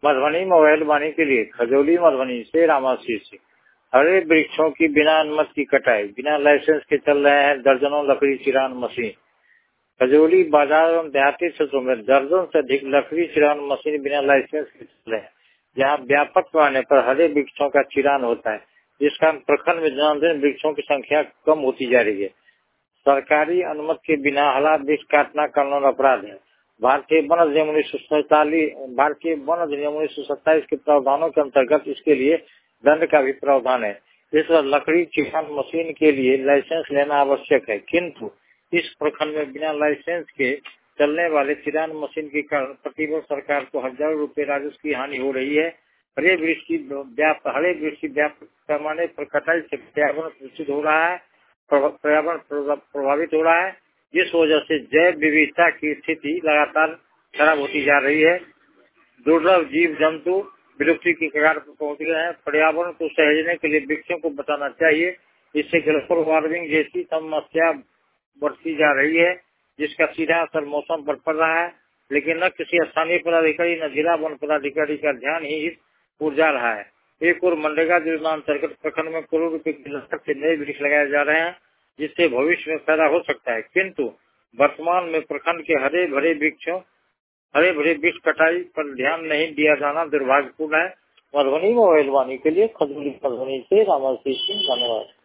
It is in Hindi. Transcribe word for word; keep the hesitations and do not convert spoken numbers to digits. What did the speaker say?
मधुबनी मोबाइल वाणी के लिए खजौली मधुबनी से रामाशीष सिंह। हरे वृक्षों की बिना अनुमति की कटाई, बिना लाइसेंस के चल रहे हैं दर्जनों लकड़ी चिरान मशीन। खजौली बाजार एवं देहाती क्षेत्रों में दर्जन से अधिक लकड़ी चिरान मशीन बिना लाइसेंस के चल रहे हैं, जहाँ व्यापक पैमाने पर हरे वृक्षों का चिरान होता है, जिस कारण प्रखंड में जन्मदिन वृक्षों की संख्या कम होती जा रही है। सरकारी अनुमति के बिना हरा वृक्ष काटना कानून अपराध है। भारतीय वन अधिनियम उन्नीस सौ सैतालीस भारतीय वन अधिनियम उन्नीस सौ सत्ताईस के प्रावधानों के अंतर्गत इसके लिए दंड का भी प्रावधान है। इस पर लकड़ी चिरान मशीन के लिए लाइसेंस लेना आवश्यक है, किंतु इस प्रखंड में बिना लाइसेंस के चलने वाले चिरान मशीन के कारण प्रतिवर्ष सरकार को हजारों रुपए राजस्व की हानि हो रही है। हरे वृक्ष की व्याप हरे वृक्ष की व्यापक पैमाने पर कटाई से पर्यावरण दूषित हो रहा है, पर्यावरण प्रभावित हो रहा है, जिस वजह से जैव विविधता की स्थिति लगातार खराब होती जा रही है। दुर्लभ जीव जंतु विलुप्ति की कगार पर पहुंच गए हैं। पर्यावरण को सहेजने के लिए वृक्षों को बचाना चाहिए। इससे ग्लोबल वार्मिंग जैसी समस्या बढ़ती जा रही है, जिसका सीधा असर मौसम पर पड़ रहा है, लेकिन न किसी स्थानीय पदाधिकारी न जिला वन पदाधिकारी का ध्यान ही इस ओर जा रहा है। एक और मनरेगा योजना अंतर्गत प्रखंड में करोड़ रुपए की लागत से नए वृक्ष लगाए जा रहे हैं, जिससे भविष्य में फायदा हो सकता है, किंतु वर्तमान में प्रखंड के हरे भरे वृक्षों हरे भरे वृक्ष कटाई पर ध्यान नहीं दिया जाना दुर्भाग्यपूर्ण है। मधुबनी मोबाइल वाणी के लिए खजूरी मधुबनी से रामाशीष सिंह, धन्यवाद।